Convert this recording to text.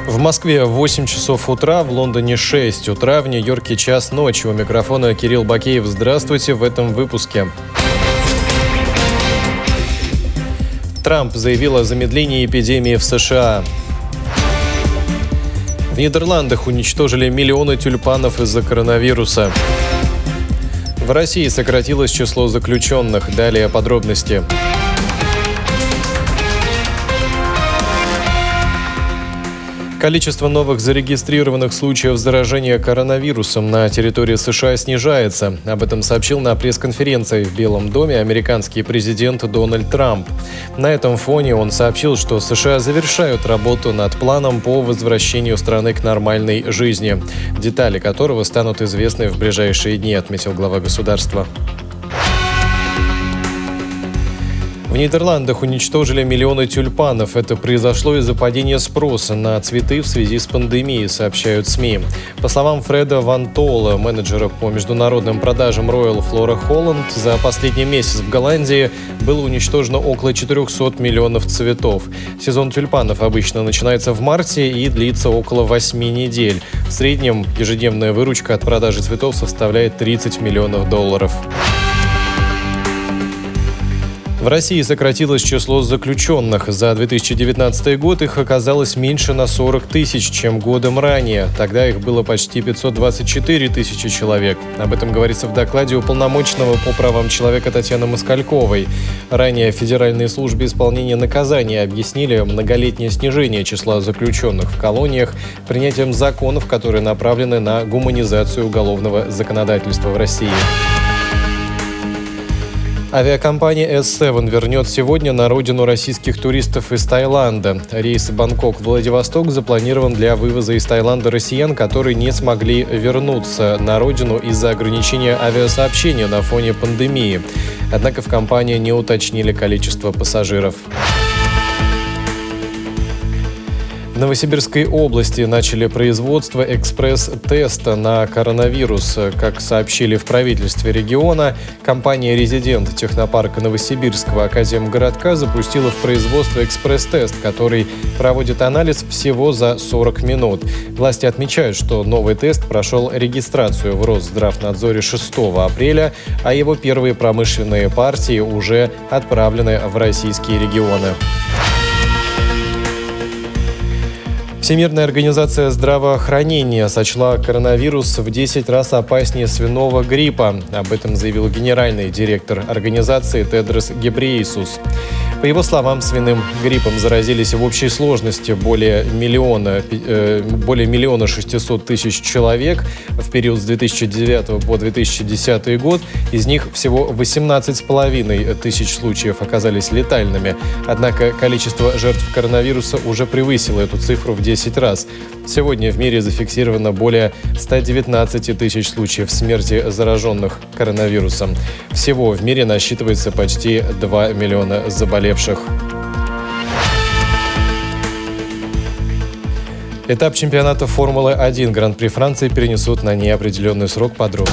В Москве 8 часов утра, в Лондоне 6 утра, в Нью-Йорке час ночи. У микрофона Кирилл Бакеев. Здравствуйте в этом выпуске. Трамп заявил о замедлении эпидемии в США. В Нидерландах уничтожили миллионы тюльпанов из-за коронавируса. В России сократилось число заключенных. Далее подробности. Количество новых зарегистрированных случаев заражения коронавирусом на территории США снижается. Об этом сообщил на пресс-конференции в Белом доме американский президент Дональд Трамп. На этом фоне он сообщил, что США завершают работу над планом по возвращению страны к нормальной жизни, детали которого станут известны в ближайшие дни, отметил глава государства. В Нидерландах уничтожили миллионы тюльпанов. Это произошло из-за падения спроса на цветы в связи с пандемией, сообщают СМИ. По словам Фреда Ван Тола, менеджера по международным продажам Royal Flora Holland, за последний месяц в Голландии было уничтожено около 400 миллионов цветов. Сезон тюльпанов обычно начинается в марте и длится около 8 недель. В среднем ежедневная выручка от продажи цветов составляет $30 миллионов. В России сократилось число заключенных. За 2019 год их оказалось меньше на 40 тысяч, чем годом ранее. Тогда их было почти 524 тысячи человек. Об этом говорится в докладе уполномоченного по правам человека Татьяны Москальковой. Ранее в Федеральной службе исполнения наказаний объяснили многолетнее снижение числа заключенных в колониях принятием законов, которые направлены на гуманизацию уголовного законодательства в России. Авиакомпания S7 вернет сегодня на родину российских туристов из Таиланда. Рейс Бангкок-Владивосток запланирован для вывоза из Таиланда россиян, которые не смогли вернуться на родину из-за ограничения авиасообщения на фоне пандемии. Однако в компании не уточнили количество пассажиров. В Новосибирской области начали производство экспресс-теста на коронавирус. Как сообщили в правительстве региона, компания «Резидент» технопарка Новосибирского академгородка запустила в производство экспресс-тест, который проводит анализ всего за 40 минут. Власти отмечают, что новый тест прошел регистрацию в Росздравнадзоре 6 апреля, а его первые промышленные партии уже отправлены в российские регионы. Всемирная организация здравоохранения сочла коронавирус в 10 раз опаснее свиного гриппа. Об этом заявил генеральный директор организации Тедрос Гебрейесус. По его словам, свиным гриппом заразились в общей сложности более миллиона 600 тысяч человек в период с 2009 по 2010 год. Из них всего 18,5 тысяч случаев оказались летальными. Однако количество жертв коронавируса уже превысило эту цифру в 10 раз. Сегодня в мире зафиксировано более 119 тысяч случаев смерти зараженных коронавирусом. Всего в мире насчитывается почти 2 миллиона заболевших. Этап чемпионата Формулы-1 Гран-при Франции перенесут на неопределенный срок. Подробно.